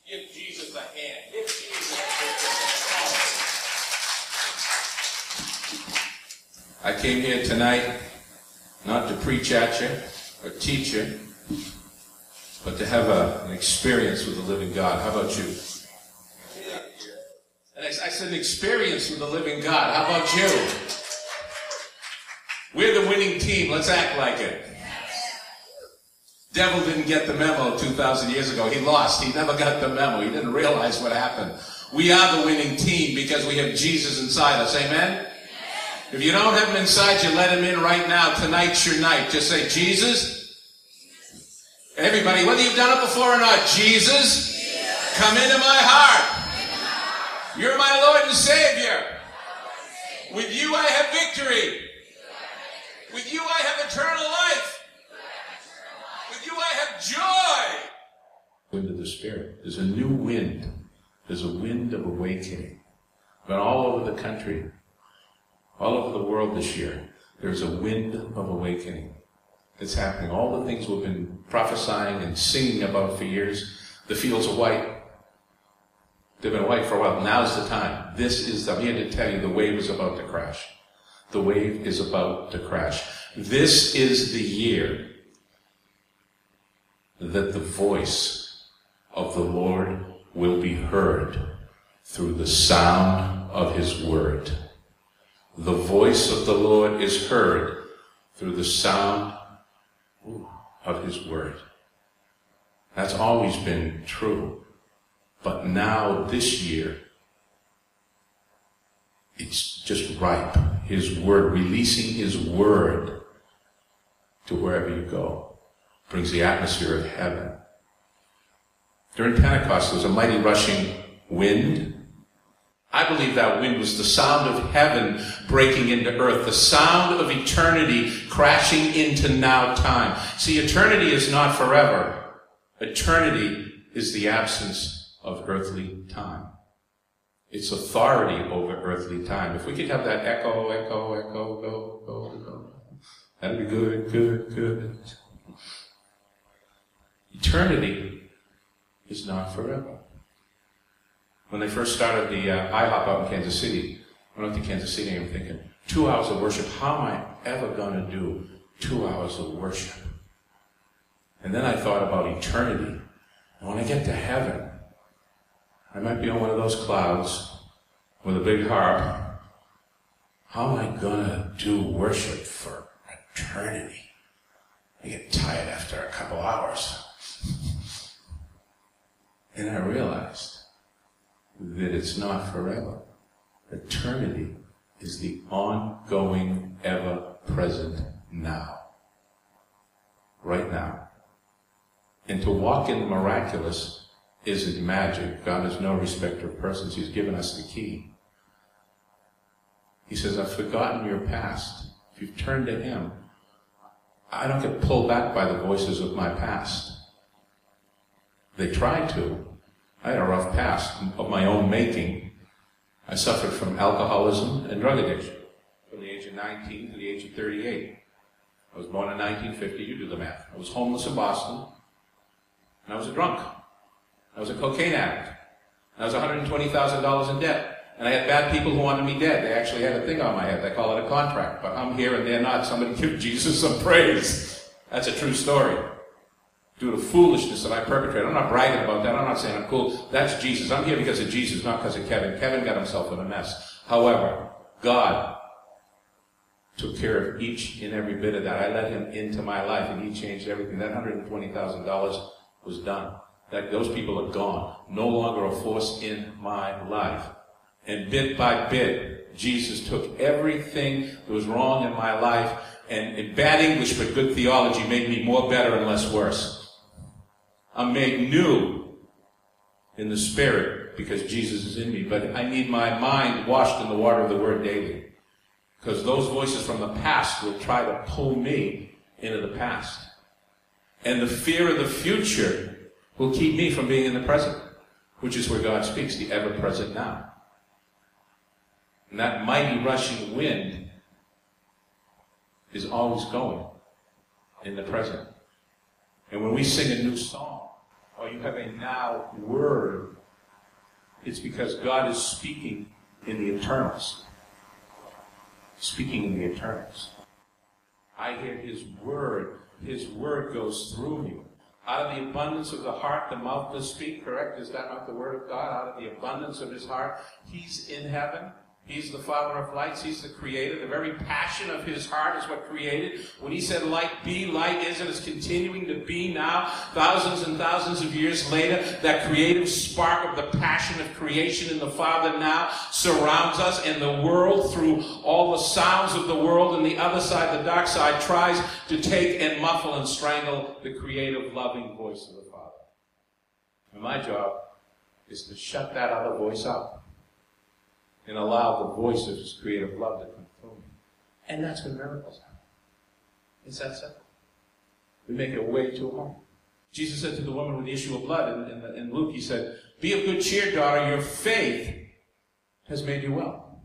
Give Jesus a hand. Give Jesus a hand. I came here tonight not to preach at you or teach you, but to have an experience with the living God. How about you? And I said an experience with the living God. How about you? We're the winning team. Let's act like it. Devil didn't get the memo 2,000 years ago. He lost. He never got the memo. He didn't realize what happened. We are the winning team because we have Jesus inside us. Amen? If you don't have him inside you, let him in right now. Tonight's your night. Just say, Jesus. Everybody, whether you've done it before or not, Jesus, come into my heart. You're my Lord and Savior. With you I have victory. With you I have eternal life. With you I have joy. Wind of the Spirit. There's a new wind. There's a wind of awakening. But all over the country, all over the world this year, there's a wind of awakening. It's happening. All the things we've been prophesying and singing about for years. The fields are white. They've been white for a while. Now's the time. I'm here to tell you the wave is about to crash. The wave is about to crash. This is the year that the voice of the Lord will be heard through the sound of his word. The voice of the Lord is heard through the sound of his word. That's always been true. But now, this year, it's just ripe. His word, releasing his word to wherever you go, brings the atmosphere of heaven. During Pentecost, there was a mighty rushing wind. I believe that wind was the sound of heaven breaking into earth, the sound of eternity crashing into now time. See, eternity is not forever. Eternity is the absence of earthly time. It's authority over earthly time. If we could have that echo, echo, echo, go, go, go, that'd be good, good, good. Eternity is not forever. When they first started the IHOP out in Kansas City, I went up to Kansas City and I'm thinking, 2 hours of worship, how am I ever going to do 2 hours of worship? And then I thought about eternity. And when I get to heaven, I might be on one of those clouds with a big harp. How am I going to do worship for eternity? I get tired after a couple hours. And I realized that it's not forever. Eternity is the ongoing, ever-present now. Right now. And to walk in the miraculous isn't magic. God is no respecter of persons. He's given us the key. He says, I've forgotten your past. If you've turned to him, I don't get pulled back by the voices of my past. They tried to. I had a rough past of my own making. I suffered from alcoholism and drug addiction from the age of 19 to the age of 38. I was born in 1950. You do the math. I was homeless in Boston. And I was a drunk. I was a cocaine addict. I was $120,000 in debt. And I had bad people who wanted me dead. They actually had a thing on my head. They call it a contract. But I'm here and they're not. Somebody give Jesus some praise. That's a true story. Due to foolishness that I perpetrated. I'm not bragging about that. I'm not saying I'm cool. That's Jesus. I'm here because of Jesus, not because of Kevin. Kevin got himself in a mess. However, God took care of each and every bit of that. I let him into my life and he changed everything. That $120,000 was done. Those people are gone. No longer a force in my life. And bit by bit, Jesus took everything that was wrong in my life, and in bad English but good theology made me more better and less worse. I'm made new in the Spirit because Jesus is in me, but I need my mind washed in the water of the Word daily. Because those voices from the past will try to pull me into the past. And the fear of the future will keep me from being in the present, which is where God speaks, the ever-present now. And that mighty rushing wind is always going in the present. And when we sing a new song, or you have a now word, it's because God is speaking in the eternals. Speaking in the eternals. I hear His word. His word goes through me. Out of the abundance of the heart, the mouth does speak, correct? Is that not the word of God? Out of the abundance of His heart, He's in heaven. He's the Father of lights. He's the Creator. The very passion of His heart is what created. When He said light be, light is, and it's continuing to be now, thousands and thousands of years later. That creative spark of the passion of creation in the Father now surrounds us, and the world, through all the sounds of the world and the other side, the dark side, tries to take and muffle and strangle the creative, loving voice of the Father. And my job is to shut that other voice up and allow the voice of His creative love to come through me. And that's when miracles happen. It's that simple. We make it way too hard. Jesus said to the woman with the issue of blood in Luke, He said, "Be of good cheer, daughter, your faith has made you well."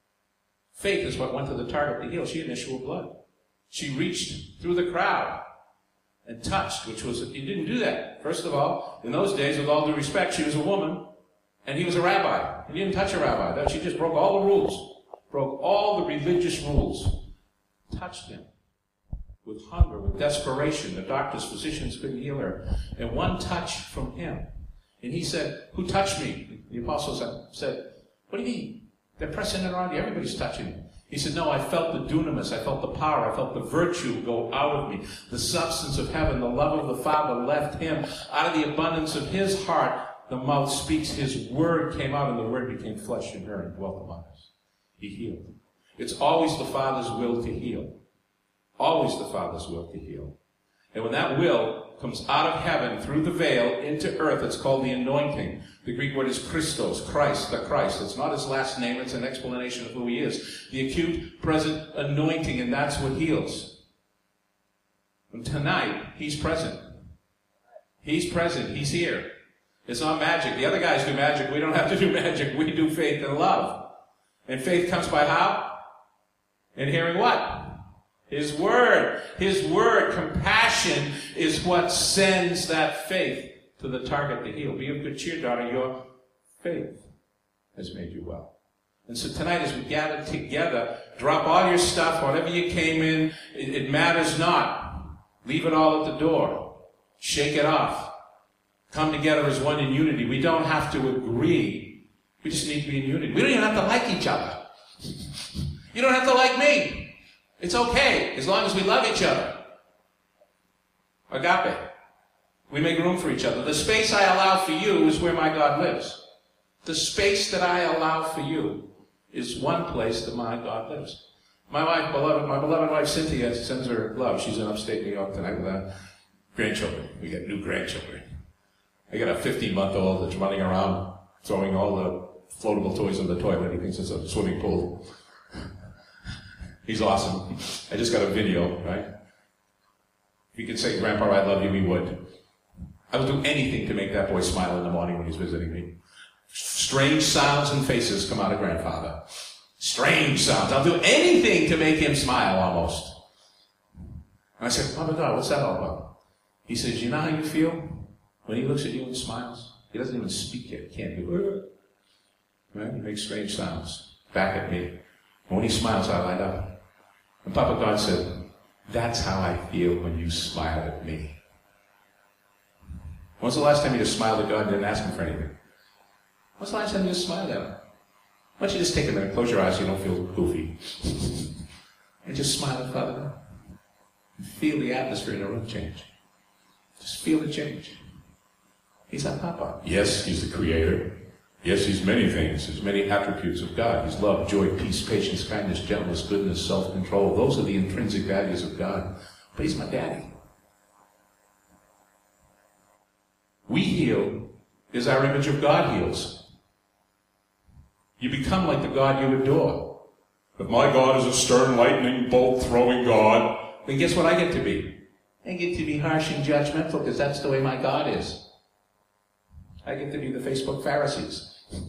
Faith is what went to the target to heal. She had an issue of blood. She reached through the crowd and touched, which was, you didn't do that. First of all, in those days, with all due respect, she was a woman, and he was a rabbi. He didn't touch a rabbi. She just broke all the rules, broke all the religious rules, touched him with hunger, with desperation. The doctors, physicians couldn't heal her. And one touch from him. And he said, "Who touched me?" The apostles said, "What do you mean? They're pressing it around you. Everybody's touching you." He said, "No, I felt the dunamis. I felt the power. I felt the virtue go out of me. The substance of heaven, the love of the Father left him. Out of the abundance of his heart, the mouth speaks. His word came out, and the word became flesh in her and dwelt among us." He healed. It's always the Father's will to heal. Always the Father's will to heal. And when that will comes out of heaven through the veil into earth, it's called the anointing. The Greek word is Christos, Christ, the Christ. It's not his last name, it's an explanation of who he is. The acute, present anointing, and that's what heals. And tonight, he's present. He's present. He's here. It's not magic. The other guys do magic. We don't have to do magic. We do faith and love. And faith comes by how? In hearing what? His word. His word. Compassion is what sends that faith to the target to heal. Be of good cheer, daughter. Your faith has made you well. And so tonight, as we gather together, drop all your stuff, whatever you came in. It matters not. Leave it all at the door. Shake it off. Come together as one in unity. We don't have to agree. We just need to be in unity. We don't even have to like each other. You don't have to like me. It's okay, as long as we love each other. Agape. We make room for each other. The space I allow for you is where my God lives. The space that I allow for you is one place that my God lives. My beloved wife Cynthia sends her love. She's in upstate New York tonight with her grandchildren. We got new grandchildren. I got a 15-month-old that's running around throwing all the floatable toys in the toilet. He thinks it's a swimming pool. He's awesome. I just got a video, right? If you could say, "Grandpa, I love you," he would. I will do anything to make that boy smile in the morning when he's visiting me. Strange sounds and faces come out of grandfather. Strange sounds. I'll do anything to make him smile almost. And I said, "Papa God, what's that all about?" He says, "You know how you feel when he looks at you and smiles? He doesn't even speak yet. He can't do it. Right? He makes strange sounds back at me. And when he smiles, I light up. And Papa God said, "That's how I feel when you smile at me." When's the last time you just smiled at God and didn't ask him for anything? When's the last time you just smiled at him? Why don't you just take a minute, close your eyes so you don't feel goofy, and just smile at Father God. And feel the atmosphere in the room change. Just feel the change. He's our Papa. Yes, he's the Creator. Yes, he's many things. There's many attributes of God. He's love, joy, peace, patience, kindness, gentleness, goodness, self-control. Those are the intrinsic values of God. But he's my daddy. We heal as our image of God heals. You become like the God you adore. If my God is a stern, lightning bolt-throwing God, then guess what I get to be? I get to be harsh and judgmental because that's the way my God is. I get to be the Facebook Pharisees.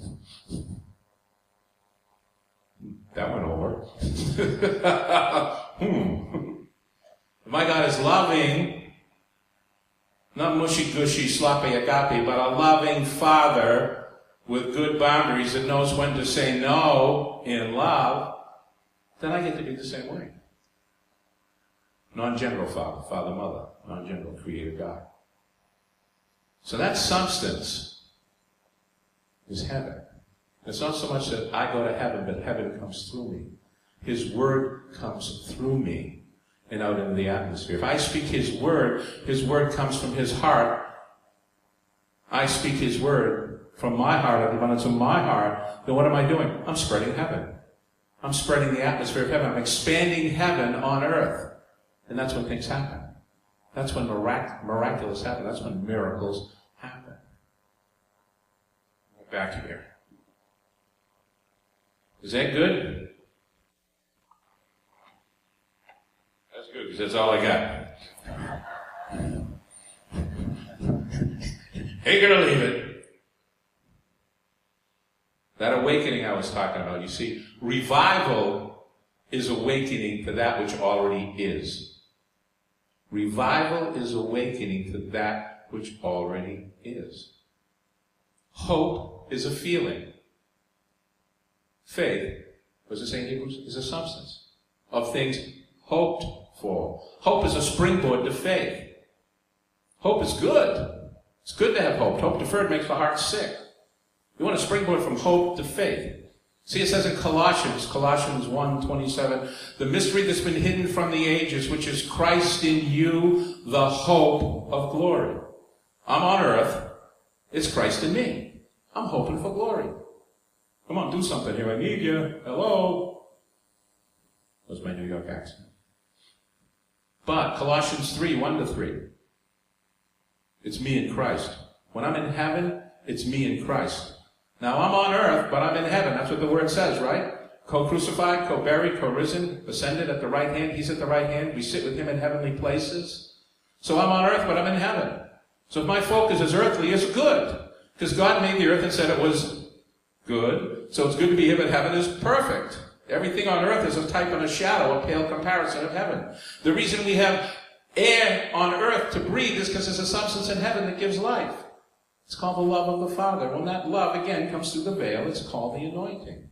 That went over. My God is loving. Not mushy-gushy, sloppy agape, but a loving Father with good boundaries that knows when to say no in love, then I get to be the same way. Non-general Father, Father, Mother, non-general Creator God. So that substance is heaven. It's not so much that I go to heaven, but heaven comes through me. His Word comes through me and out into the atmosphere. If I speak His Word comes from His heart. I speak His Word from my heart, and when it's in my heart, then what am I doing? I'm spreading heaven. I'm spreading the atmosphere of heaven. I'm expanding heaven on earth. And that's when things happen. That's when miraculous happen. That's when miracles happen. Back here. Is that good? That's good, because that's all I got. Take it or leave it. That awakening I was talking about, you see, revival is awakening to that which already is. Revival is awakening to that which already is. Hope is a feeling. Faith, what does it say in Hebrews? Is a substance of things hoped for. Hope is a springboard to faith. Hope is good. It's good to have hope. Hope deferred makes the heart sick. You want a springboard from hope to faith. See, it says in Colossians 1:27, the mystery that's been hidden from the ages, which is Christ in you, the hope of glory. I'm on earth. It's Christ in me. I'm hoping for glory. Come on, do something here. I need you. Hello. That was my New York accent. But Colossians 3:1-3. It's me in Christ. When I'm in heaven, it's me in Christ. Now I'm on earth, but I'm in heaven. That's what the word says, right? Co-crucified, co-buried, co-risen, ascended at the right hand. He's at the right hand. We sit with him in heavenly places. So I'm on earth, but I'm in heaven. So if my focus is earthly, it's good. Because God made the earth and said it was good. So it's good to be here, but heaven is perfect. Everything on earth is a type and a shadow, a pale comparison of heaven. The reason we have air on earth to breathe is because there's a substance in heaven that gives life. It's called the love of the Father. When that love, again, comes through the veil, it's called the anointing.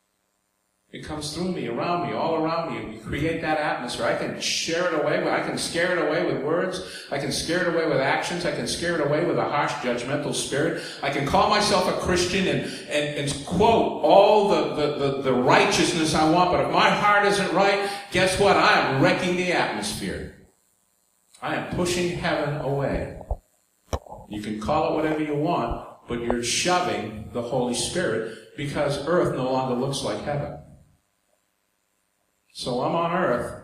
It comes through me, around me, all around me, and we create that atmosphere. I can share it away, I can scare it away with words, I can scare it away with actions, I can scare it away with a harsh, judgmental spirit. I can call myself a Christian and quote all the righteousness I want, but if my heart isn't right, guess what? I am wrecking the atmosphere. I am pushing heaven away. You can call it whatever you want, but you're shoving the Holy Spirit because earth no longer looks like heaven. So I'm on earth.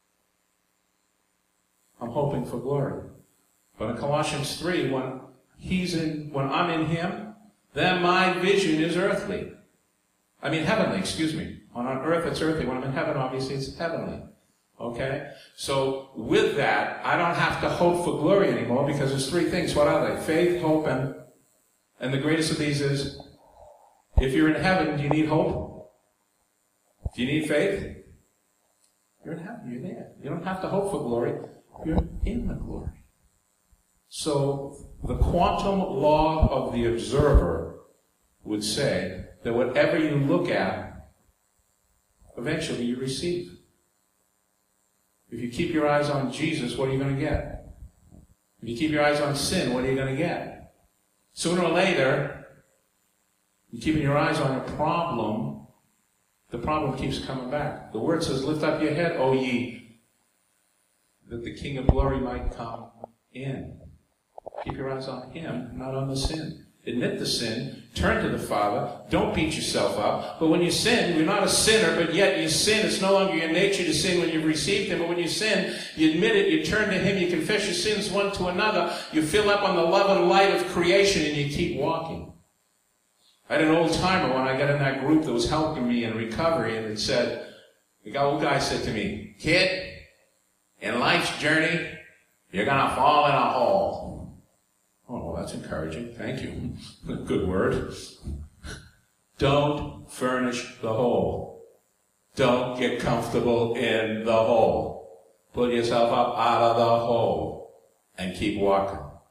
I'm hoping for glory. But in Colossians 3, when I'm in him, then my vision is earthly. Heavenly, excuse me. When on earth it's earthly. When I'm in heaven, obviously it's heavenly. Okay? So with that, I don't have to hope for glory anymore because there's three things. What are they? Faith, hope, and the greatest of these is, if you're in heaven, do you need hope? Do you need faith? You're in heaven. You're there. You don't have to hope for glory. You're in the glory. So the quantum law of the observer would say that whatever you look at, eventually you receive. If you keep your eyes on Jesus, what are you going to get? If you keep your eyes on sin, what are you going to get? Sooner or later, you're keeping your eyes on a problem, the problem keeps coming back. The word says, lift up your head, O ye, that the King of glory might come in. Keep your eyes on him, not on the sin. Admit the sin, turn to the Father, don't beat yourself up. But when you sin, you're not a sinner, but yet you sin. It's no longer your nature to sin when you've received him. But when you sin, you admit it, you turn to him, you confess your sins one to another, you fill up on the love and light of creation, and you keep walking. I had an old timer when I got in that group that was helping me in recovery, and it said, the old guy said to me, kid, in life's journey, you're going to fall in a hole. Oh, well, that's encouraging. Thank you. Good word. Don't furnish the hole. Don't get comfortable in the hole. Pull yourself up out of the hole and keep walking.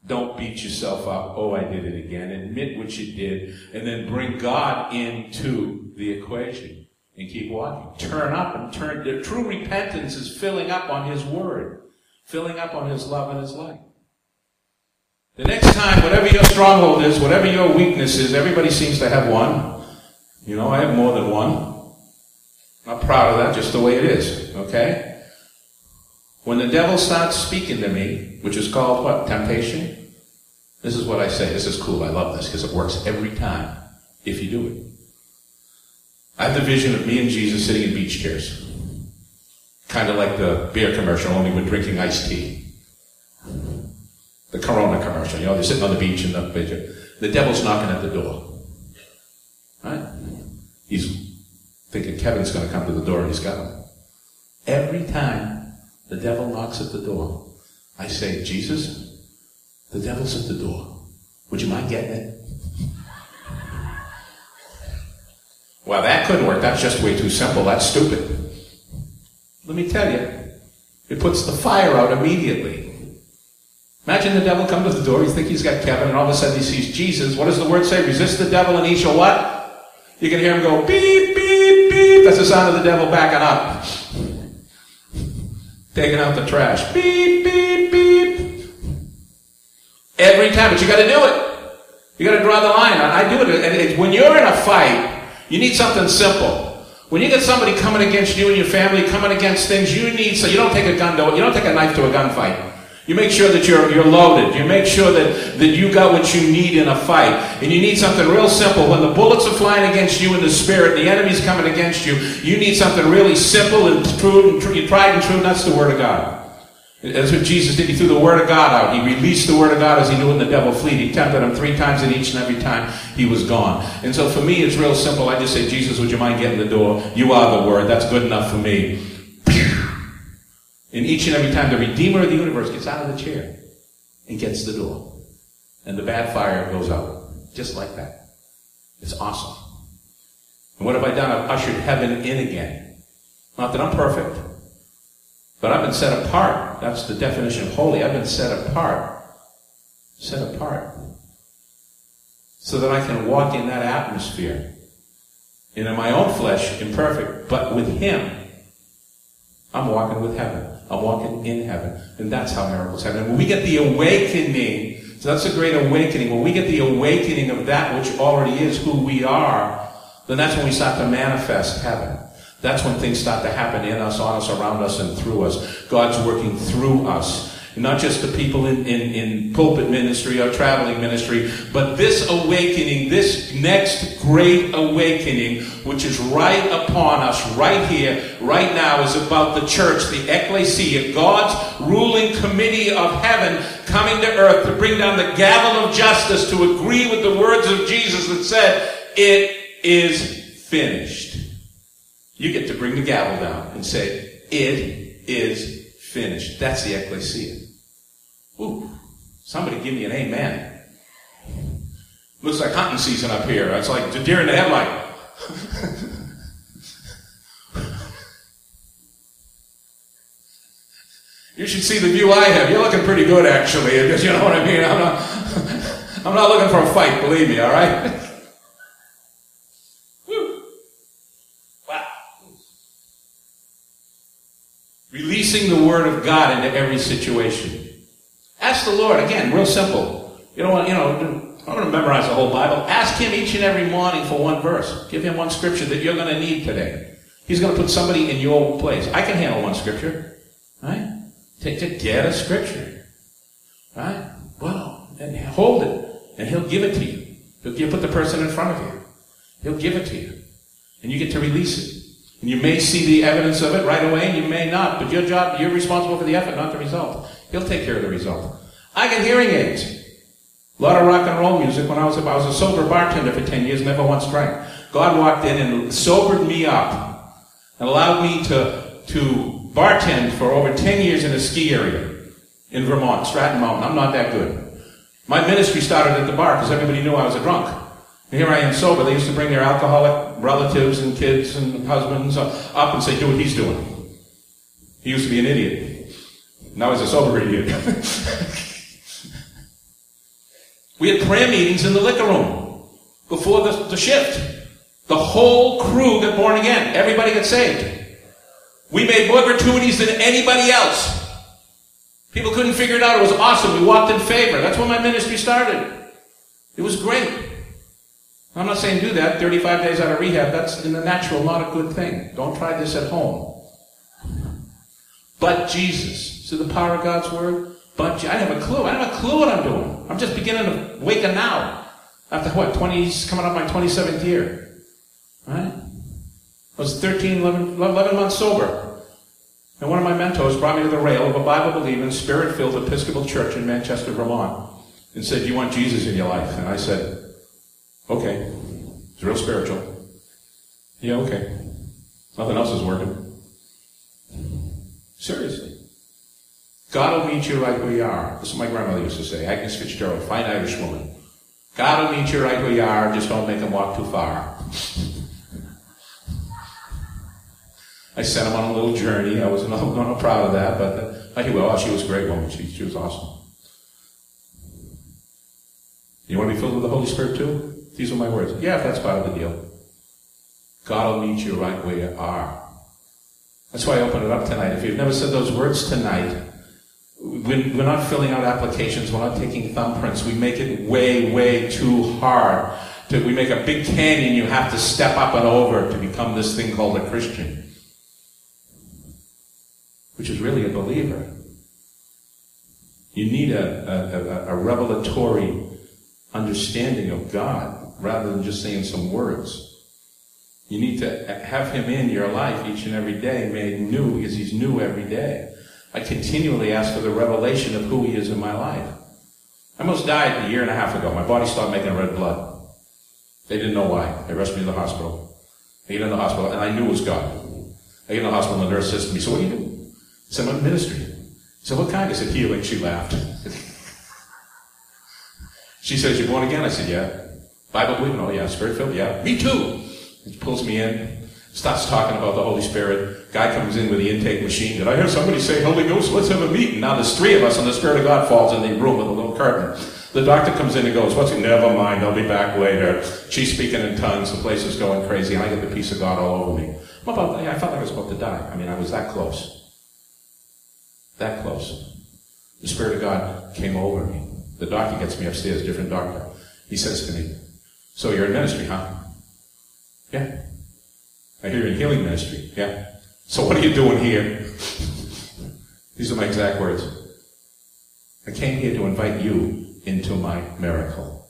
Don't beat yourself up. Oh, I did it again. Admit what you did, and then bring God into the equation and keep walking. Turn up and turn. The true repentance is filling up on His Word, filling up on His love and His light. The next time, whatever your stronghold is, whatever your weakness is, everybody seems to have one. You know, I have more than one. I'm not proud of that, just the way it is, okay? When the devil starts speaking to me, which is called what? Temptation? This is what I say. This is cool. I love this because it works every time if you do it. I have the vision of me and Jesus sitting in beach chairs. Kind of like the beer commercial, only we're drinking iced tea. The Corona commercial. You know, they're sitting on the beach and the devil's knocking at the door. Right? He's thinking Kevin's going to come to the door and he's got him. Every time the devil knocks at the door, I say, Jesus, the devil's at the door. Would you mind getting it? Well, that couldn't work. That's just way too simple. That's stupid. Let me tell you, it puts the fire out immediately. Imagine the devil come to the door, you think he's got Kevin, and all of a sudden he sees Jesus. What does the word say? Resist the devil and he shall what? You can hear him go, beep, beep, beep. That's the sound of the devil backing up. Taking out the trash. Beep, beep, beep. Every time, but you got to do it. You got to draw the line. I do it. And when you're in a fight, you need something simple. When you get somebody coming against you and your family, coming against things, you need, so you don't take a gun to it. You don't take a knife to a gunfight. You make sure that you're loaded. You make sure that you got what you need in a fight. And you need something real simple. When the bullets are flying against you in the spirit, the enemy's coming against you, you need something really simple and true, tried and true, and that's the Word of God. That's what Jesus did. He threw the Word of God out. He released the Word of God as he knew when the devil fled. He tempted him 3 times, and each and every time he was gone. And so for me, it's real simple. I just say, Jesus, would you mind getting the door? You are the Word. That's good enough for me. And each and every time the Redeemer of the universe gets out of the chair and gets the door. And the bad fire goes out. Just like that. It's awesome. And what have I done? I've ushered heaven in again. Not that I'm perfect. But I've been set apart. That's the definition of holy. I've been set apart. Set apart. So that I can walk in that atmosphere. And in my own flesh, imperfect. But with Him, I'm walking with heaven. I'm walking in heaven. And that's how miracles happen. And when we get the awakening, so that's a great awakening. When we get the awakening of that which already is who we are, then that's when we start to manifest heaven. That's when things start to happen in us, on us, around us, and through us. God's working through us. And not just the people in pulpit ministry or traveling ministry, but this awakening, this next great awakening, which is right upon us, right here, right now, is about the church, the ecclesia, God's ruling committee of heaven coming to earth to bring down the gavel of justice to agree with the words of Jesus that said, it is finished. You get to bring the gavel down and say, it is finished. That's the ecclesia. Ooh, somebody give me an amen. Looks like hunting season up here. It's like the deer in the headlight. You should see the view I have. You're looking pretty good, actually. Because you know what I mean. I'm not looking for a fight, believe me. All right. Wow. Releasing the Word of God into every situation. Ask the Lord, again, real simple. You don't want, I'm going to memorize the whole Bible. Ask Him each and every morning for one verse. Give Him one scripture that you're going to need today. He's going to put somebody in your place. I can handle one scripture. Right? Get a scripture. Right? Well, and hold it. And He'll give it to you. He'll put the person in front of you. He'll give it to you. And you get to release it. And you may see the evidence of it right away, and you may not. But your job, you're responsible for the effort, not the result. He'll take care of the result. I get hearing aids. A lot of rock and roll music. When I was a sober bartender for 10 years, never once drank. God walked in and sobered me up and allowed me to bartend for over 10 years in a ski area in Vermont, Stratton Mountain. I'm not that good. My ministry started at the bar because everybody knew I was a drunk. And here I am sober. They used to bring their alcoholic relatives and kids and husbands up and say, do what he's doing. He used to be an idiot. Now he's a sober idiot. We had prayer meetings in the liquor room before the shift. The whole crew got born again. Everybody got saved. We made more gratuities than anybody else. People couldn't figure it out. It was awesome. We walked in favor. That's when my ministry started. It was great. I'm not saying do that. 35 days out of rehab, that's in the natural not a good thing. Don't try this at home. But Jesus. See the power of God's word? But I have a clue. I have a clue what I'm doing. I'm just beginning to waken now. After what? Coming up my 27th year. Right? I was 11 months sober. And one of my mentors brought me to the rail of a Bible-believing, Spirit-filled Episcopal church in Manchester, Vermont, and said, "You want Jesus in your life?" And I said, "Okay." It's real spiritual. "Yeah, okay. Nothing else is working." Seriously. God will meet you right where you are. This is what my grandmother used to say. Agnes Fitzgerald, fine Irish woman. God will meet you right where you are, just don't make him walk too far. I sent him on a little journey. I wasn't not proud of that, but he will. She was a great woman. She was awesome. You want to be filled with the Holy Spirit too? These are my words. Yeah, that's part of the deal. God will meet you right where you are. That's why I open it up tonight. If you've never said those words tonight, we're not filling out applications. We're not taking thumbprints. We make it way, way too hard. We make a big canyon you have to step up and over to become this thing called a Christian, which is really a believer. You need a revelatory understanding of God rather than just saying some words. You need to have him in your life each and every day, made new, because he's new every day. I continually ask for the revelation of who he is in my life. I almost died a year and a half ago. My body stopped making red blood. They didn't know why. They rushed me to the hospital. I get in the hospital, and I knew it was God. I get in the hospital, and the nurse says to me, "So what do you do?" I said, "I'm in ministry." I said, "What kind?" I said, "Healing." She laughed. She says, "You're born again?" I said, "Yeah." "Bible believing?" "Oh, yeah." "Spirit filled?" "Yeah." "Me too." He pulls me in, starts talking about the Holy Spirit. Guy comes in with the intake machine. "Did I hear somebody say Holy Ghost? Let's have a meeting." Now there's three of us, and the Spirit of God falls in the room with a little curtain. The doctor comes in and goes, "What's it?" "Never mind, I'll be back later." She's speaking in tongues. The place is going crazy, and I get the peace of God all over me. I felt like I was about to die. I mean, I was that close. That close. The Spirit of God came over me. The doctor gets me upstairs, different doctor. He says to me, "So you're in ministry, huh?" "Yeah." "I hear you're in healing ministry." "Yeah." "So what are you doing here?" These are my exact words. "I came here to invite you into my miracle.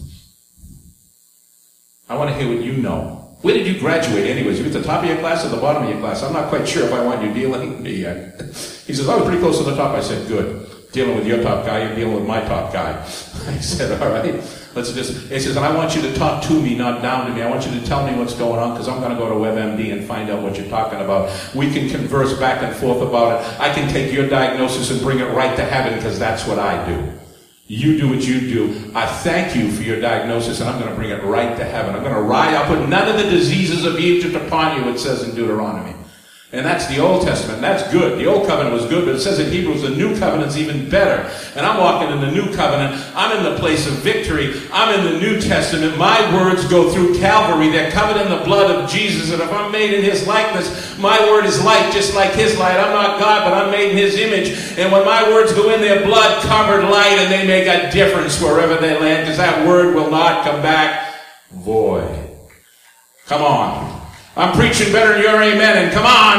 I want to hear what you know. Where did you graduate anyways? You at the top of your class or the bottom of your class? I'm not quite sure if I want you dealing with me yet." He says, "I was pretty close to the top." I said, "Good. Dealing with your top guy, you're dealing with my top guy." I said, "All right. Let's just," he says, "and I want you to talk to me, not down to me. I want you to tell me what's going on, because I'm going to go to WebMD and find out what you're talking about. We can converse back and forth about it. I can take your diagnosis and bring it right to heaven, because that's what I do. You do what you do. I thank you for your diagnosis, and I'm going to bring it right to heaven. I'm going to ride up with none of the diseases of Egypt upon you," it says in Deuteronomy. And that's the Old Testament. That's good. The Old Covenant was good, but it says in Hebrews the New Covenant's even better. And I'm walking in the New Covenant. I'm in the place of victory. I'm in the New Testament. My words go through Calvary. They're covered in the blood of Jesus. And if I'm made in his likeness, my word is light, just like his light. I'm not God, but I'm made in his image. And when my words go in, they're blood-covered light, and they make a difference wherever they land, because that word will not come back void. Come on. I'm preaching better than your amen, and come on.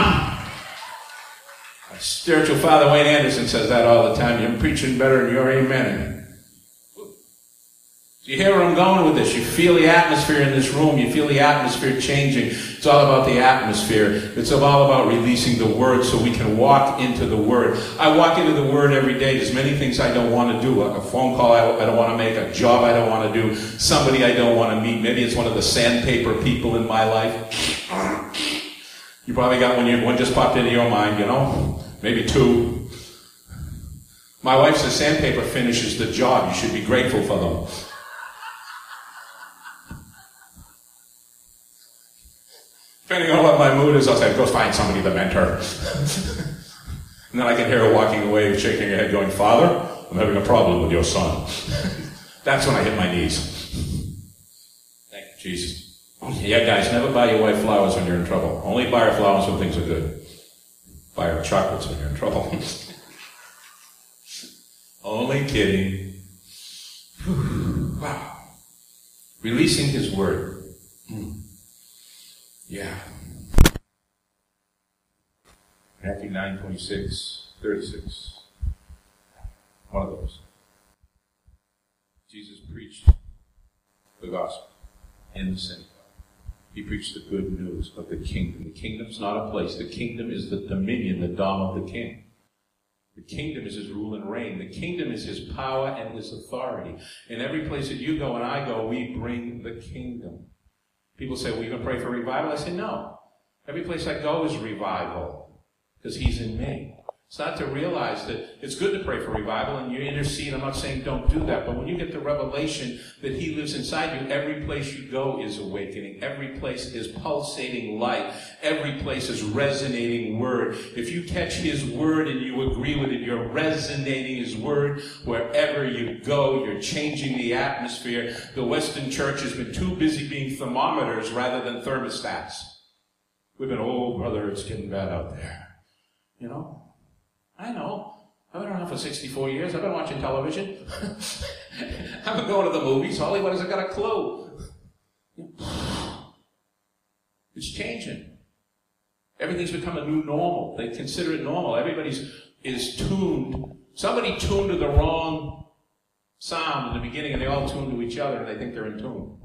My spiritual father, Wayne Anderson, says that all the time. You're preaching better than your amen. Do you hear where I'm going with this? You feel the atmosphere in this room. You feel the atmosphere changing. It's all about the atmosphere. It's all about releasing the word so we can walk into the word. I walk into the word every day. There's many things I don't want to do. Like a phone call I don't want to make, a job I don't want to do, somebody I don't want to meet. Maybe it's one of the sandpaper people in my life. You probably got one just popped into your mind, you know? Maybe two. My wife says sandpaper finishes the job. You should be grateful for them. Depending on what my mood is, I'll say, "Go find somebody to mentor." And then I can hear her walking away, shaking her head, going, "Father, I'm having a problem with your son." That's when I hit my knees. Thank you, Jesus. Yeah, guys, never buy your wife flowers when you're in trouble. Only buy her flowers when things are good. Buy her chocolates when you're in trouble. Only kidding. Wow. Releasing his word. Yeah. Matthew 9:26-36. One of those. Jesus preached the gospel in the synagogue. He preached the good news of the kingdom. The kingdom's not a place. The kingdom is the dominion, the dom of the king. The kingdom is his rule and reign. The kingdom is his power and his authority. In every place that you go and I go, we bring the kingdom. People say, well, you going to pray for revival? I say, no. Every place I go is revival because he's in me. It's not to realize that it's good to pray for revival and you intercede. I'm not saying don't do that, but when you get the revelation that he lives inside you, every place you go is awakening. Every place is pulsating light. Every place is resonating word. If you catch his word and you agree with it, you're resonating his word wherever you go. You're changing the atmosphere. The Western church has been too busy being thermometers rather than thermostats. We've been, oh, brother, it's getting bad out there. You know? I know. I've been around for 64 years. I've been watching television. I've been going to the movies. Hollywood hasn't got a clue. It's changing. Everything's become a new normal. They consider it normal. Everybody's is tuned. Somebody tuned to the wrong sound in the beginning, and they all tune to each other, and they think they're in tune.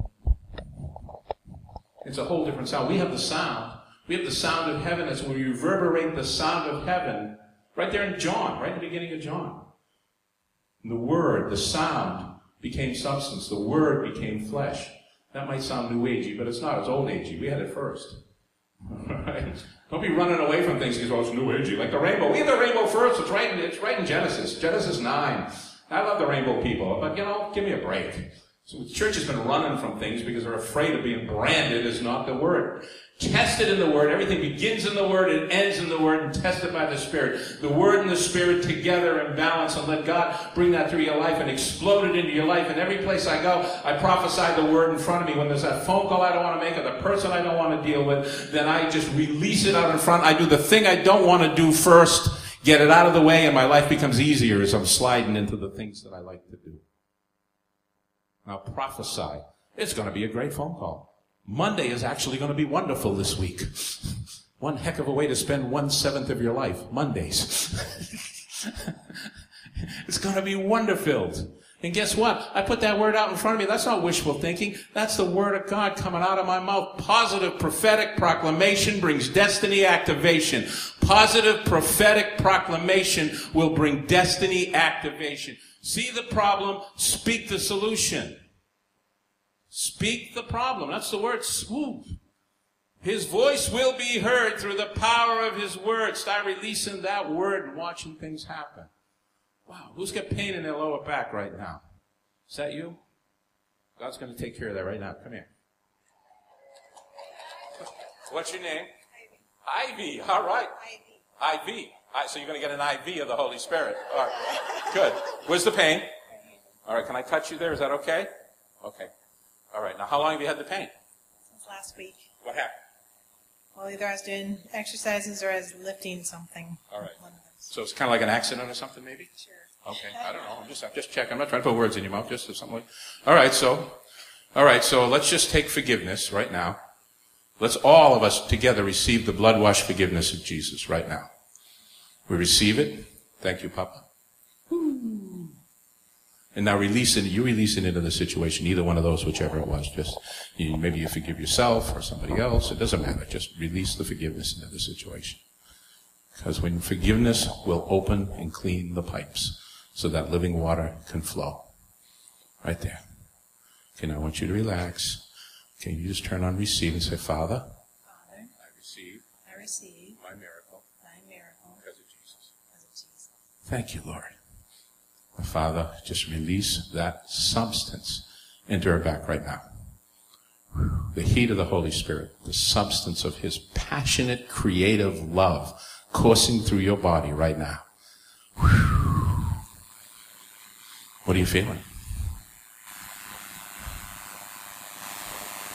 It's a whole different sound. We have the sound. We have the sound of heaven. That's when we reverberate the sound of heaven. Right there in John, right in the beginning of John. And the word, the sound, became substance. The word became flesh. That might sound new agey, but it's not. It's old agey. We had it first. Right? Don't be running away from things because, oh, it's new agey. Like the rainbow. We had the rainbow first. It's right in Genesis. Genesis 9. I love the rainbow people, but, give me a break. So the church has been running from things because they're afraid of being branded as not the word. Tested in the word. Everything begins in the word and ends in the word and tested by the Spirit. The word and the Spirit together in balance, and let God bring that through your life and explode it into your life. And every place I go, I prophesy the word in front of me. When there's that phone call I don't want to make or the person I don't want to deal with, then I just release it out in front. I do the thing I don't want to do first, get it out of the way, and my life becomes easier as I'm sliding into the things that I like to do. Now prophesy. It's going to be a great phone call. Monday is actually going to be wonderful this week. One heck of a way to spend 1/7 of your life. Mondays. It's going to be wonder-filled. And guess what? I put that word out in front of me. That's not wishful thinking. That's the word of God coming out of my mouth. Positive prophetic proclamation brings destiny activation. Positive prophetic proclamation will bring destiny activation. See the problem, speak the solution. Speak the problem. That's the word, swoop. His voice will be heard through the power of his word. Start releasing that word and watching things happen. Wow, who's got pain in their lower back right now? Is that you? God's going to take care of that right now. Come here. What's your name? Ivy. All right. Ivy. So you're going to get an IV of the Holy Spirit. All right. Good. Where's the pain? All right. Can I touch you there? Is that okay? Okay. All right. Now, how long have you had the pain? Since last week. What happened? Well, either I was doing exercises or I was lifting something. All right. So it's kind of like an accident or something, maybe? Sure. Okay. I don't know. I'm just checking. I'm not trying to put words in your mouth. Just something like. All right. So let's just take forgiveness right now. Let's all of us together receive the blood-washed forgiveness of Jesus right now. We receive it. Thank you, Papa. And now release it. You release it into the situation, either one of those, whichever it was. Just maybe you forgive yourself or somebody else. It doesn't matter. Just release the forgiveness into the situation. Because when forgiveness will open and clean the pipes so that living water can flow. Right there. Okay, now I want you to relax. Okay, you just turn on receive and say, Father, I receive my miracle because of Jesus. Thank you, Lord. Father, just release that substance into her back right now. The heat of the Holy Spirit, the substance of his passionate, creative love coursing through your body right now. What are you feeling?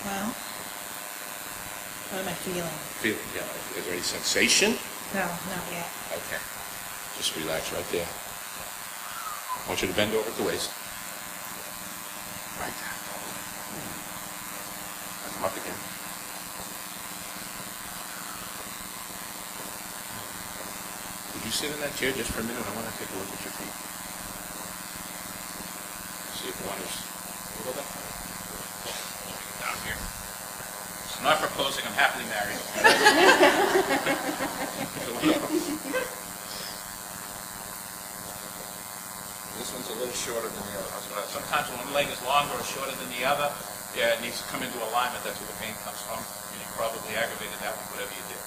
Well, what am I feeling? Is there any sensation? No, not yet. Okay. Just relax right there. I want you to bend over at the waist. Right there. Come up again. Would you sit in that chair just for a minute? I want to take a look at your feet. See if one is a little bit down here. It's not proposing. I'm happily married. This one's a little shorter than the other. Sometimes one leg is longer or shorter than the other. Yeah, it needs to come into alignment. That's where the pain comes from. And you probably aggravated that with whatever you did.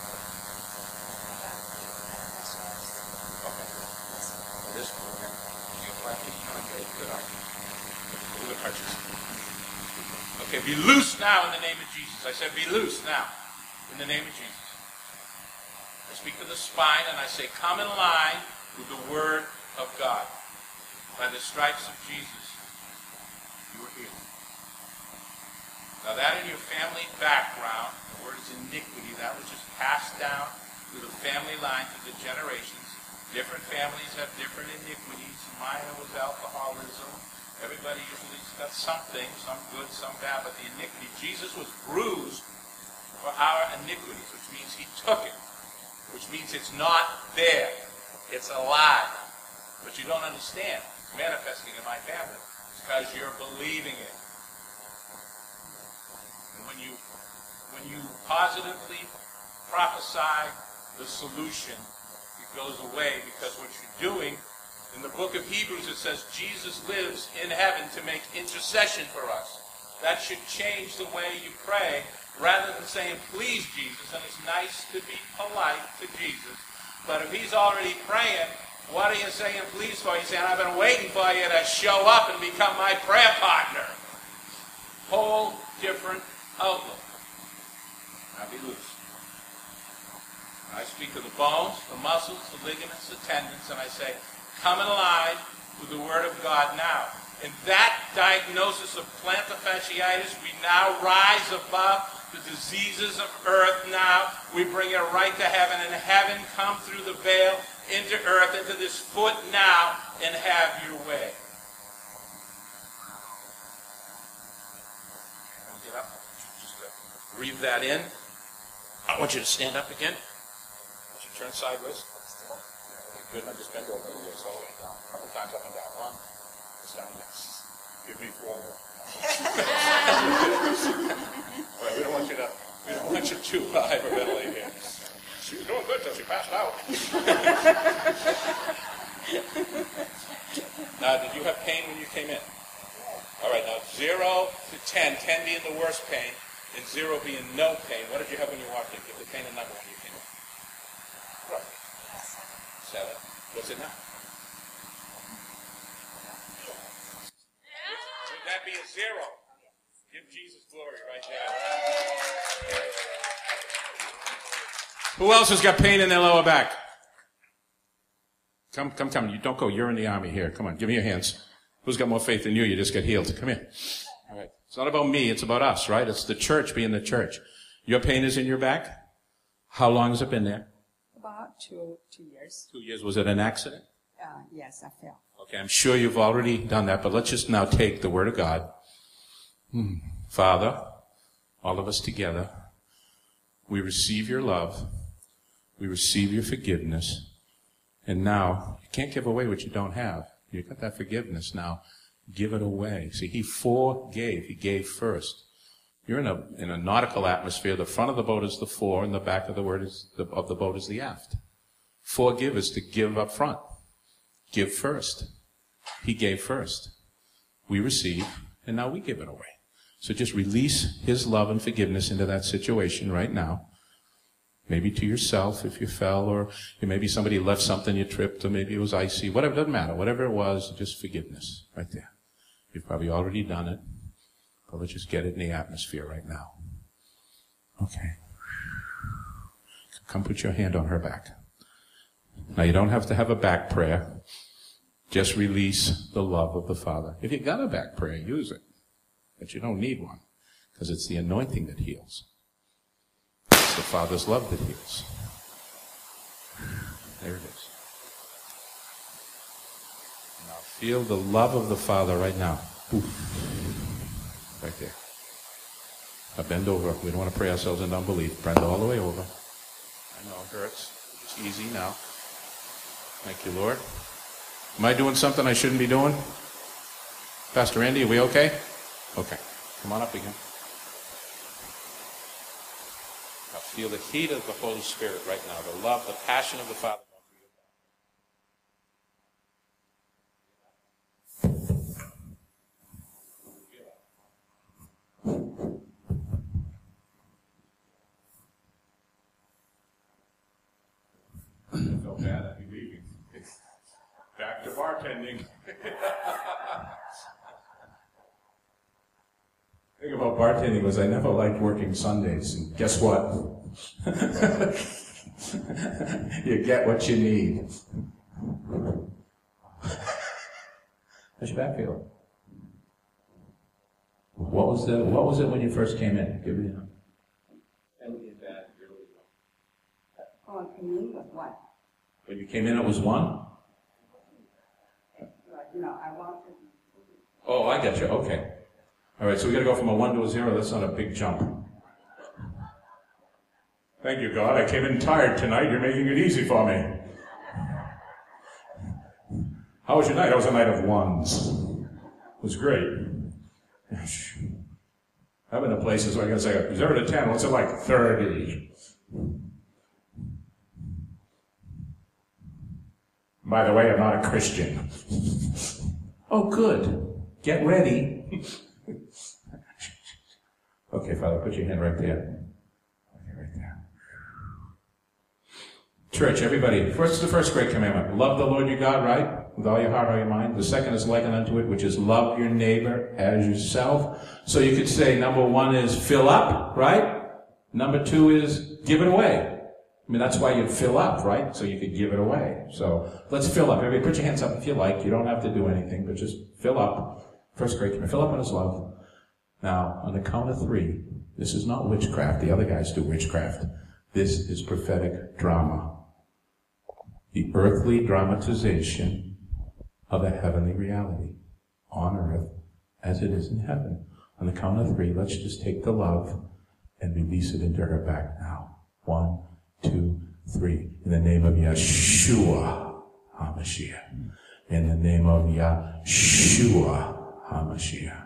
Okay. This one, okay. You flat feet. Okay, good. Good arches. Okay, be loose now in the name of Jesus. I said be loose now in the name of Jesus. I speak to the spine and I say come in line with the Word of God. By the stripes of Jesus, you are healed. Now that in your family background, the word is iniquity, that which is passed down through the family line through the generations. Different families have different iniquities. Mine was alcoholism. Everybody usually's got something, some good, some bad, but the iniquity. Jesus was bruised for our iniquities, which means he took it, which means it's not there. It's alive. But you don't understand. It's manifesting in my family. It's because you're believing it. And when you positively prophesy the solution, it goes away because what you're doing, in the book of Hebrews it says Jesus lives in heaven to make intercession for us. That should change the way you pray rather than saying, please Jesus, and it's nice to be polite to Jesus. But if he's already praying, what are you saying please for? He's saying, I've been waiting for you to show up and become my prayer partner. Whole different outlook. Now be loose. I speak to the bones, the muscles, the ligaments, the tendons, and I say, come in line with the Word of God now. In that diagnosis of plantar fasciitis, we now rise above the diseases of earth now. We bring it right to heaven, and heaven come through the veil into earth, into this foot now, and have your way. Get up. Just breathe that in. I want you to stand up again. I want you to turn sideways. Good, now just bend over a little bit, all the way down. A couple times up and down. One, it's down, yes. Give me 4 more. All right, we don't want you to hyperventilate here. She was doing good till she passed out. Now, did you have pain when you came in? All right, now 0 to 10, 10 being the worst pain, and 0 being no pain. What did you have when you walked in? Give the pain a number when you came in. Right. 7. What's it now? Would that be a 0? Give Jesus glory right there. Who else has got pain in their lower back? Come. You don't go. You're in the army here. Come on, give me your hands. Who's got more faith than you? You just get healed. Come here. All right. It's not about me. It's about us, right? It's the church being the church. Your pain is in your back? How long has it been there? About 2 years. 2 years. Was it an accident? Yes, I fell. Okay, I'm sure you've already done that, but let's just now take the Word of God. Father, all of us together, we receive your love. We receive your forgiveness. And now, you can't give away what you don't have. You got that forgiveness now. Give it away. See, he forgave. He gave first. You're in a nautical atmosphere. The front of the boat is the fore, and the back of the boat is the aft. Forgive is to give up front. Give first. He gave first. We receive, and now we give it away. So just release his love and forgiveness into that situation right now. Maybe to yourself if you fell, or maybe somebody left something, you tripped, or maybe it was icy. Whatever, doesn't matter. Whatever it was, just forgiveness right there. You've probably already done it, but let's just get it in the atmosphere right now. Okay. Come put your hand on her back. Now, you don't have to have a back prayer. Just release the love of the Father. If you got a back prayer, use it. But you don't need one. Because it's the anointing that heals. It's the Father's love that heals. There it is. Now feel the love of the Father right now. Oof. Right there. Now bend over. We don't want to pray ourselves into unbelief. Bend all the way over. I know it hurts. It's easy now. Thank you, Lord. Am I doing something I shouldn't be doing? Pastor Andy, are we okay? Okay. Come on up again. Now feel the heat of the Holy Spirit right now. The love, the passion of the Father. I felt bad I'd be leaving. Back to bartending. The thing about bartending was I never liked working Sundays. And guess what? You get what you need. How's your back feeling? What was it when you first came in? Give me Oh, you mean was what? When you came in, it was 1? I wanted. Oh, I get you. Okay. All right, so we got to go from a 1 to a 0. That's not a big jump. Thank you, God. I came in tired tonight. You're making it easy for me. How was your night? It was a night of 1s. It was great. I've been to places where I got to say, 0 to 10, what's it like? 30. By the way, I'm not a Christian. Oh, good. Get ready. Okay, Father, put your hand right there. Okay, right there. Church, everybody, first the first great commandment. Love the Lord your God, right? With all your heart, all your mind. The second is likened unto it, which is love your neighbor as yourself. So you could say number 1 is fill up, right? Number 2 is give it away. I mean, that's why you'd fill up, right? So you could give it away. So let's fill up. Everybody put your hands up if you like. You don't have to do anything, but just fill up. First great commandment. Fill up on his love. Now, on the count of 3, this is not witchcraft. The other guys do witchcraft. This is prophetic drama. The earthly dramatization of a heavenly reality on earth as it is in heaven. On the count of 3, let's just take the love and release it into her back now. 1, 2, 3. In the name of Yeshua HaMashiach. In the name of Yeshua HaMashiach.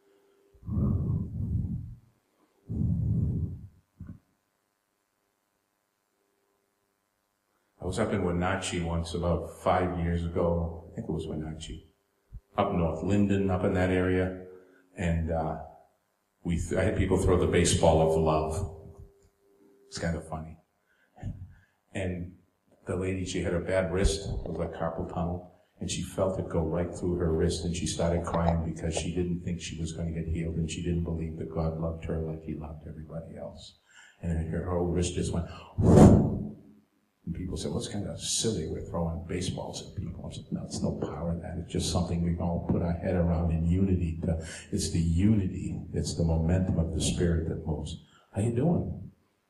I was up in Wenatchee once about 5 years ago. I think it was Wenatchee. Up north, Linden, up in that area. And I had people throw the baseball of love. It's kind of funny. And the lady, she had a bad wrist. It was like carpal tunnel. And she felt it go right through her wrist, and she started crying because she didn't think she was going to get healed, and she didn't believe that God loved her like he loved everybody else. And her whole wrist just went, and people said, well, it's kind of silly, we're throwing baseballs at people. I said, no, it's no power in that. It's just something we can all put our head around in unity. It's the unity, it's the momentum of the Spirit that moves. How you doing?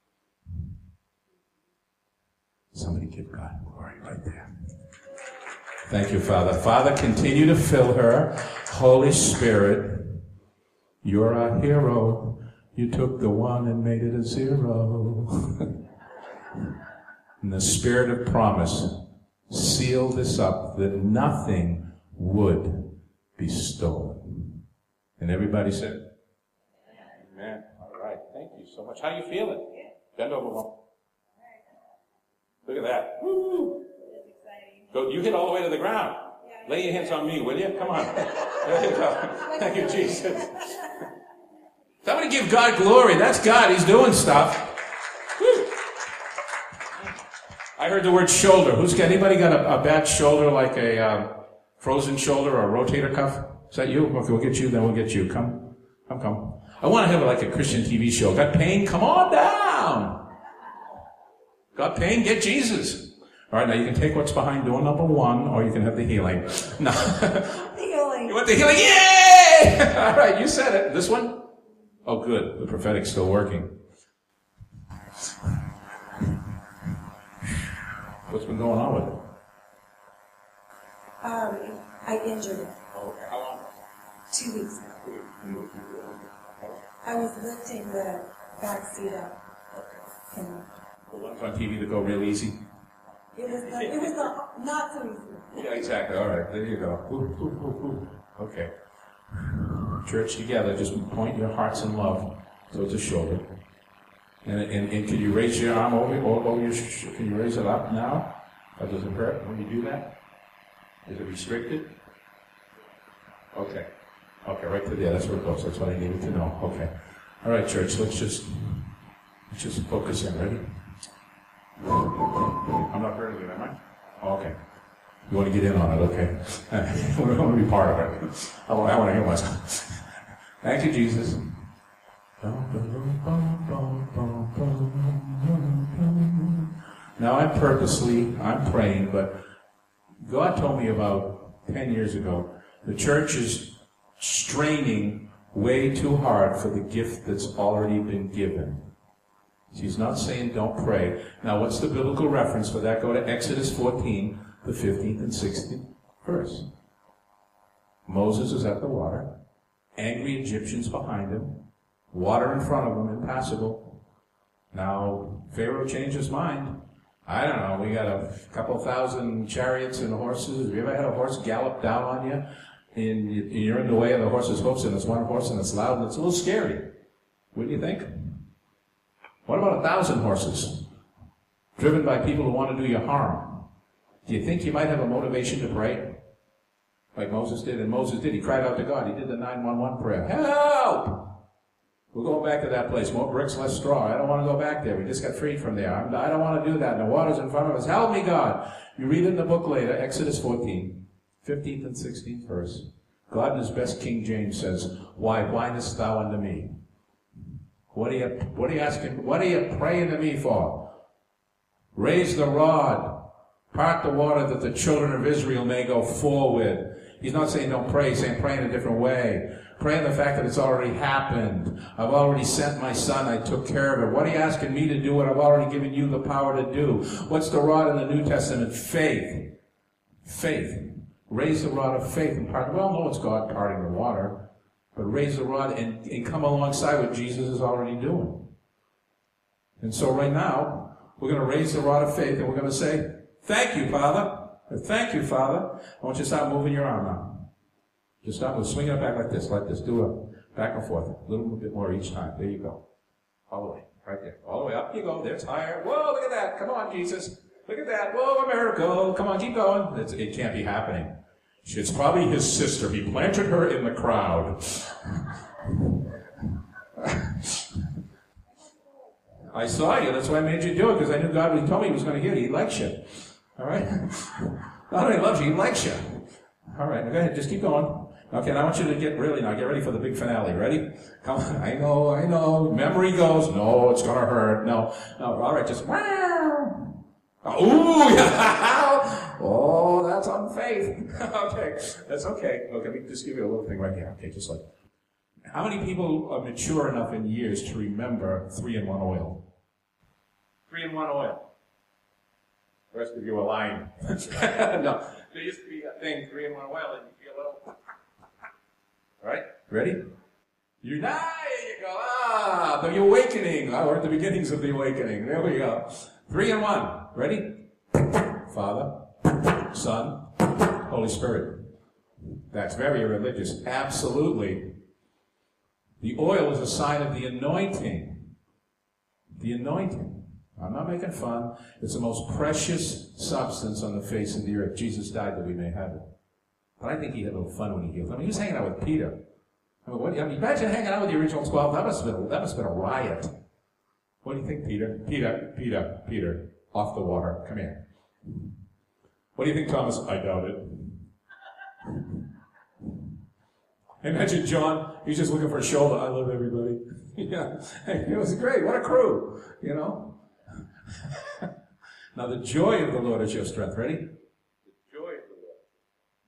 Somebody give God glory right there. Thank you, Father. Father, continue to fill her. Holy Spirit, you're our hero. You took the 1 and made it a 0. And the Spirit of promise sealed this up that nothing would be stolen. And everybody said, Amen. All right. Thank you so much. How you feeling? Bend over, Mom. Look at that. Woo! Go, you get all the way to the ground. Lay your hands on me, will you? Come on. There you go. Thank you, Jesus. Somebody give God glory. That's God. He's doing stuff. Woo. I heard the word shoulder. Anybody got a bad shoulder, like a frozen shoulder or a rotator cuff? Is that you? Okay, we'll get you, then we'll get you. Come. I want to have like a Christian TV show. Got pain? Come on down. Got pain? Get Jesus. All right, now you can take what's behind door number 1, or you can have the healing. No. Healing. You want the healing? Yay! All right, you said it. This one? Oh, good. The prophetic's still working. What's been going on with it? I injured it Okay. How long? 2 weeks ago. I was lifting the back seat up. And The ones on TV that go real easy? it was not so easy. Yeah, exactly. All right. There you go. Ooh, ooh, ooh, ooh. Okay. Church together, just point your hearts in love towards the shoulder. And can you raise your arm over your can you raise it up now? Or does it hurt when you do that? Is it restricted? Okay. Okay, right to there. That's where it goes. That's what I needed to know. Okay. All right, church, let's just focus in. Ready? I'm not hurting you, am I? Oh, okay. You want to get in on it, okay? I want to be part of it. I want to hear myself. Thank you, Jesus. Now I'm praying, but God told me about 10 years ago, the church is straining way too hard for the gift that's already been given. She's not saying don't pray. Now what's the biblical reference for that? Go to Exodus 14, the 15th and 16th verse. Moses is at the water, angry Egyptians behind him, water in front of him, impassable. Now Pharaoh changed his mind. I don't know, we got a couple thousand chariots and horses. Have you ever had a horse gallop down on you? And you're in the way of the horse's hoofs, and it's one horse, and it's loud, and it's a little scary. Wouldn't you think? What about 1,000 horses, driven by people who want to do you harm? Do you think you might have a motivation to pray? Like Moses did, and Moses did. He cried out to God. He did the 911 prayer. Help! We're going back to that place. More bricks, less straw. I don't want to go back there. We just got freed from there. I don't want to do that. The water's in front of us. Help me, God. You read in the book later, Exodus 14, 15th and 16th verse. God in his best King James says, why whinest thou unto me? What are you asking? What are you praying to me for? Raise the rod. Part the water that the children of Israel may go forward. He's not saying don't pray. He's saying pray in a different way. Pray in the fact that it's already happened. I've already sent my son. I took care of it. What are you asking me to do? What I've already given you the power to do. What's the rod in the New Testament? Faith. Faith. Raise the rod of faith. And part, well, no, it's God parting the water. But raise the rod and come alongside what Jesus is already doing. And so right now, we're going to raise the rod of faith and we're going to say, thank you, Father. Thank you, Father. I want you to start moving your arm now. Just start with swinging it back like this. Do it back and forth. A little bit more each time. There you go. All the way. Right there. All the way up you go. There's higher. Whoa, look at that. Come on, Jesus. Look at that. Whoa, a miracle. Come on, keep going. It can't be happening. It's probably his sister. He planted her in the crowd. I saw you. That's why I made you do it, because I knew God told me he was going to hear you. He likes you. All right? Not only loves you, he likes you. All right, go ahead. Just keep going. Okay, and I want you to get ready for the big finale. Ready? Come on. I know. Memory goes, no, it's going to hurt. No. All right, just, wow. Ooh, yeah. Oh, that's on faith. Okay, that's okay. Okay, let me just give you a little thing right here. Okay, just like, how many people are mature enough in years to remember 3-in-1 oil? 3-in-1 oil. The rest of you are lying. No, there used to be a thing, 3-in-1 oil, and you feel a little. All right, ready? There you go. The awakening. We're at the beginnings of the awakening. There we go. 3-in-1. Ready? Father, Son, Holy Spirit. That's very religious. Absolutely. The oil is a sign of the anointing. The anointing. I'm not making fun. It's the most precious substance on the face of the earth. Jesus died that we may have it. But I think he had a little fun when he healed. He was hanging out with Peter. Imagine hanging out with the original 12. That must have been a riot. What do you think, Peter? Peter. Off the water. Come here. What do you think, Thomas? I doubt it. Imagine John, he's just looking for a shoulder. I love everybody. Yeah. It was great. What a crew, you know. Now the joy of the Lord is your strength. Ready? The joy of the Lord.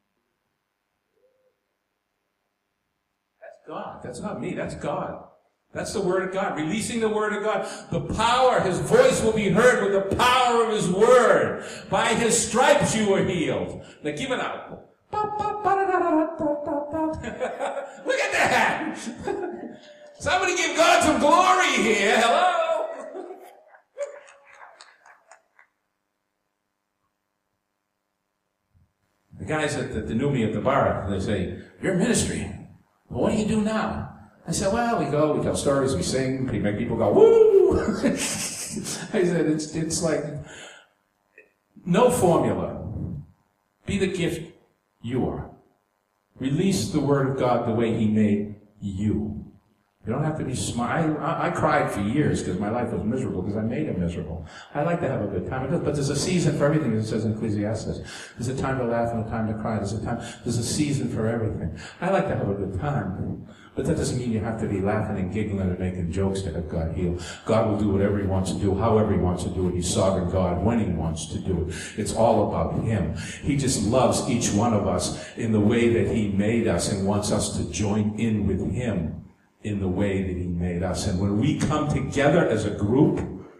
That's God. That's not me. That's God. That's the Word of God. Releasing the Word of God. The power, His voice will be heard with the power of His Word. By His stripes you were healed. Now give it out. Look at that! Somebody give God some glory here. Hello? The guys that knew me at the bar, they say, "You're in ministry. Well, what do you do now?" I said, "Well, we tell stories, we sing, we make people go, woo!" I said, it's like, no formula. Be the gift you are. Release the Word of God the way He made you. You don't have to be smart. I cried for years because my life was miserable because I made it miserable. I like to have a good time. But there's a season for everything, as it says in Ecclesiastes. There's a time to laugh and a time to cry. There's a season for everything. I like to have a good time. But that doesn't mean you have to be laughing and giggling and making jokes to have God heal. God will do whatever He wants to do, however He wants to do it. He's sovereign God when He wants to do it. It's all about Him. He just loves each one of us in the way that He made us and wants us to join in with Him in the way that He made us. And when we come together as a group,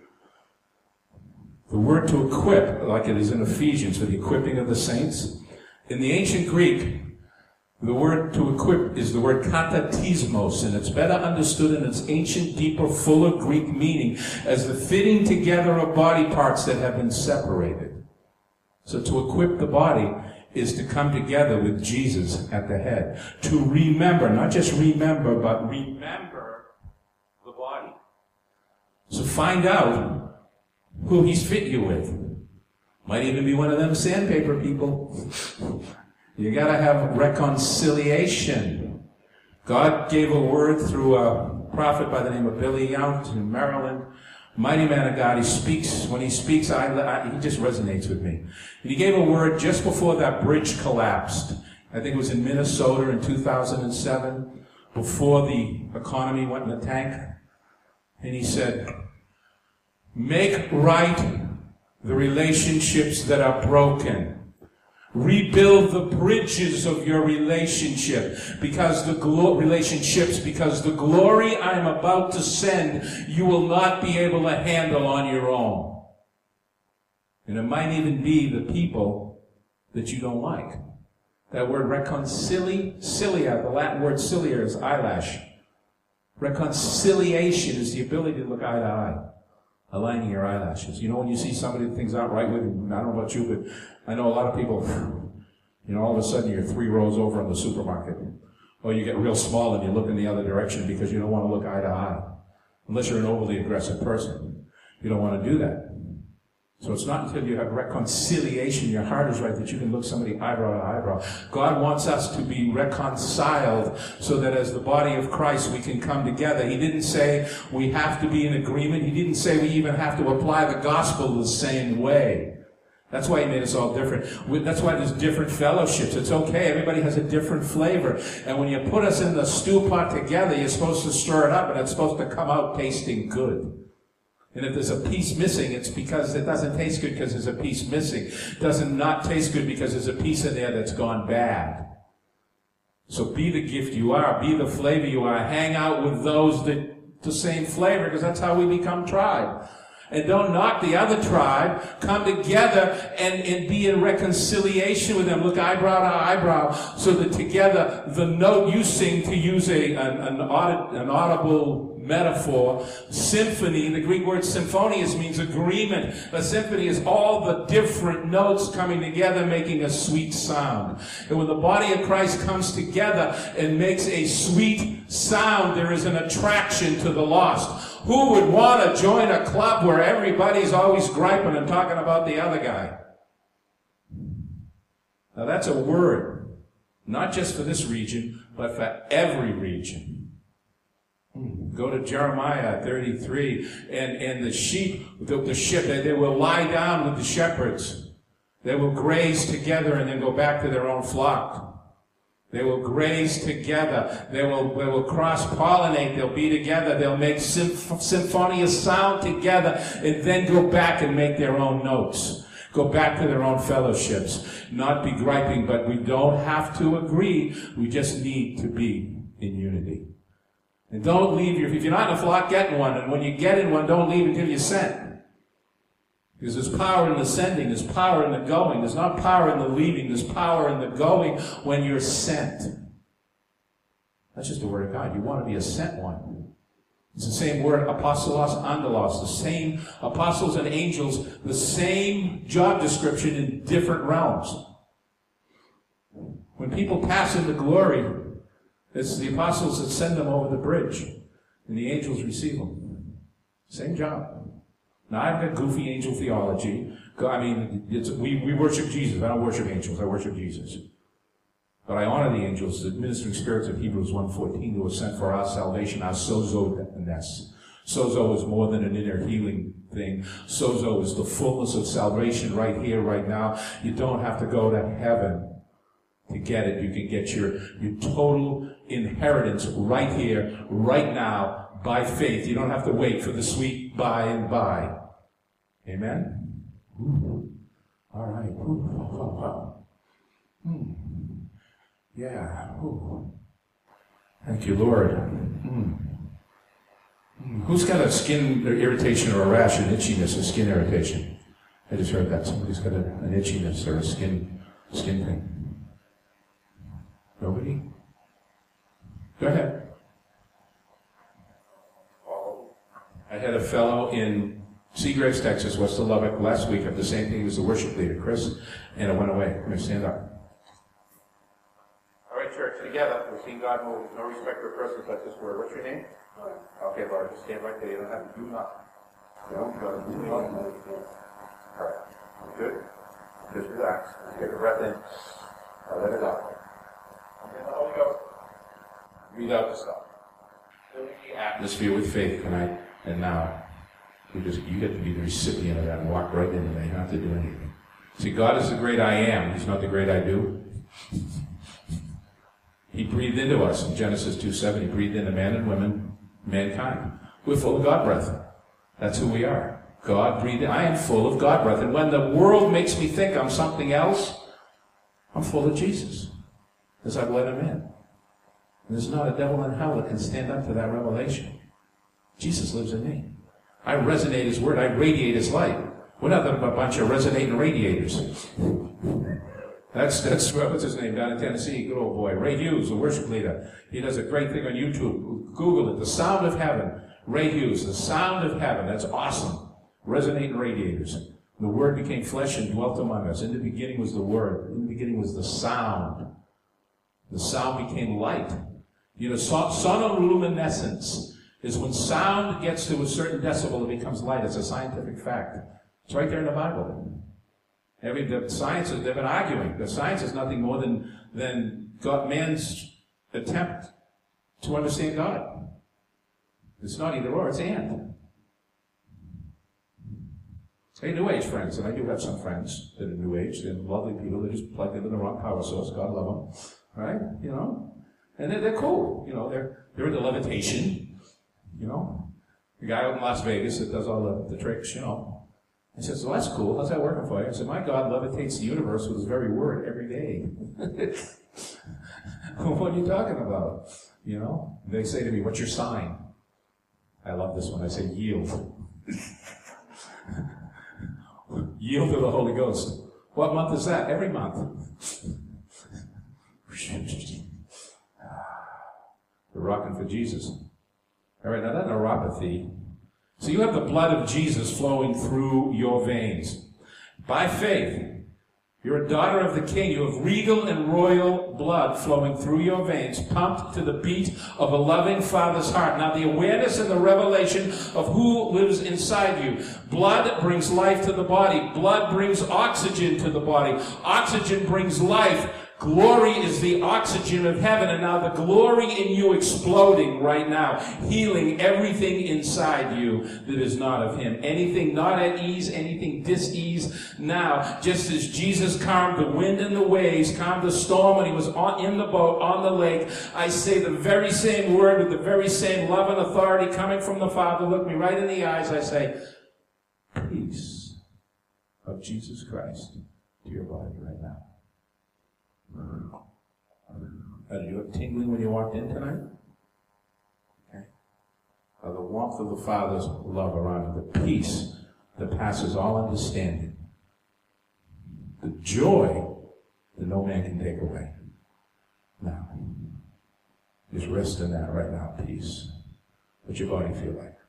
the word to equip, like it is in Ephesians for the equipping of the saints, in the ancient Greek, the word to equip is the word katatismos, and it's better understood in its ancient, deeper, fuller Greek meaning as the fitting together of body parts that have been separated. So to equip the body is to come together with Jesus at the head. To remember, not just remember, but remember the body. So find out who He's fit you with. Might even be one of them sandpaper people. You gotta have reconciliation. God gave a word through a prophet by the name of Billy Yount in Maryland. Mighty man of God. He speaks. When he speaks, he just resonates with me. And he gave a word just before that bridge collapsed. I think it was in Minnesota in 2007, before the economy went in the tank. And he said, "Make right the relationships that are broken. Rebuild the bridges of your relationship because the glory I am about to send, you will not be able to handle on your own." And it might even be the people that you don't like. That word reconcilia, the Latin word cilia is eyelash. Reconciliation is the ability to look eye to eye. Aligning your eyelashes. You know, when you see somebody that things aren't right with you, I don't know about you, but I know a lot of people, all of a sudden you're 3 rows over in the supermarket. Or you get real small and you look in the other direction because you don't want to look eye to eye. Unless you're an overly aggressive person. You don't want to do that. So it's not until you have reconciliation, your heart is right, that you can look somebody eyebrow to eyebrow. God wants us to be reconciled so that as the body of Christ we can come together. He didn't say we have to be in agreement. He didn't say we even have to apply the gospel the same way. That's why He made us all different. That's why there's different fellowships. It's okay. Everybody has a different flavor. And when you put us in the stew pot together, you're supposed to stir it up and it's supposed to come out tasting good. And if there's a piece missing, it's because it doesn't taste good because there's a piece missing. It doesn't not taste good because there's a piece in there that's gone bad. So be the gift you are. Be the flavor you are. Hang out with those that the same flavor, because that's how we become tribe. And don't knock the other tribe. Come together and be in reconciliation with them. Look eyebrow to eyebrow, so that together the note you sing, to use an audible metaphor, symphony. The Greek word symphonious means agreement. A symphony is all the different notes coming together making a sweet sound. And when the body of Christ comes together and makes a sweet sound, there is an attraction to the lost. Who would want to join a club where everybody's always griping and talking about the other guy? Now that's a word, not just for this region, but for every region. Go to Jeremiah 33, and the sheep, they will lie down with the shepherds. They will graze together and then go back to their own flock. They will graze together. They will cross-pollinate. They'll be together. They'll make symphonious sound together and then go back and make their own notes. Go back to their own fellowships. Not be griping, but we don't have to agree. We just need to be in unity. And don't leave if you're not in a flock, get in one. And when you get in one, don't leave until you're sent. Because there's power in the sending, there's power in the going. There's not power in the leaving, there's power in the going when you're sent. That's just the word of God. You want to be a sent one. It's the same word, apostolos, angelos, the same apostles and angels, the same job description in different realms. When people pass into glory, it's the apostles that send them over the bridge, and the angels receive them. Same job. Now, I've got goofy angel theology. I mean, we worship Jesus. I don't worship angels. I worship Jesus. But I honor the angels, the ministering spirits of Hebrews 1:14, who were sent for our salvation, our sozo-ness. Sozo is more than an inner healing thing. Sozo is the fullness of salvation right here, right now. You don't have to go to heaven to get it. You can get your total inheritance right here, right now, by faith. You don't have to wait for the sweet by and by. Amen? Ooh. All right. Ooh. Yeah. Ooh. Thank you, Lord. Who's got a skin irritation or a rash, an itchiness, a skin irritation? I just heard that. Somebody's got an itchiness or a skin thing. Nobody? Go ahead. I had a fellow in Seagraves, Texas, west of Lubbock, last week of the same thing. He was the worship leader, Chris, and it went away. Let me stand up. All right, church, together. We've seen God move. No respect for persons like this word. What's your name? Laura. Okay, Laura, just stand right there. You don't have to do nothing. You don't got to do nothing. All right. Good? Just relax. Take a breath in. Now let it out. Okay, the Holy Ghost. Breathe out the stuff. Fill the atmosphere with faith tonight and now. You get to be the recipient of that and walk right into that. You don't have to do anything. See, God is the great I am. He's not the great I do. He breathed into us in Genesis 2:7. He breathed into man and women, mankind. We're full of God breath. That's who we are. God breathed in. I am full of God breath. And when the world makes me think I'm something else, I'm full of Jesus. Because I've let him in. And there's not a devil in hell that can stand up to that revelation. Jesus lives in me. I resonate his word. I radiate his light. We're not a bunch of resonating radiators. That's what's his name down in Tennessee, good old boy. Ray Hughes, the worship leader. He does a great thing on YouTube. Google it. The Sound of Heaven. Ray Hughes, the Sound of Heaven. That's awesome. Resonating radiators. The Word became flesh and dwelt among us. In the beginning was the Word. In the beginning was the sound. The sound became light. You know, sonoluminescence is when sound gets to a certain decibel, it becomes light. It's a scientific fact. It's right there in the Bible. The science, they've been arguing. The science is nothing more than man's attempt to understand God. It's not either or, it's and. Hey, New Age friends, and I do have some friends that are New Age. They're lovely people. They're just plugged into the wrong power source. God love them. Right? You know? And they're cool. You know, they're into levitation. You know? The guy out in Las Vegas that does all the tricks, you know. I said, so that's cool. How's that working for you? I said, my God levitates the universe with his very word every day. What are you talking about? You know? They say to me, what's your sign? I love this one. I say, yield. Yield to the Holy Ghost. What month is that? Every month. We're rocking for Jesus. All right, now that's neuropathy. So you have the blood of Jesus flowing through your veins. By faith, you're a daughter of the King. You have regal and royal blood flowing through your veins, pumped to the beat of a loving Father's heart. Now the awareness and the revelation of who lives inside you. Blood brings life to the body. Blood brings oxygen to the body. Oxygen brings life. Glory is the oxygen of heaven, and now the glory in you exploding right now, healing everything inside you that is not of him. Anything not at ease, anything dis-ease. Now, just as Jesus calmed the wind and the waves, calmed the storm when he was in the boat, on the lake, I say the very same word with the very same love and authority coming from the Father. Look me right in the eyes, I say, peace of Jesus Christ to your body right now. Did you have tingling when you walked in tonight? Okay. the warmth of the Father's love around you, the peace that passes all understanding, the joy that no man can take away. Now, just rest in that right now, peace. What your body feel like?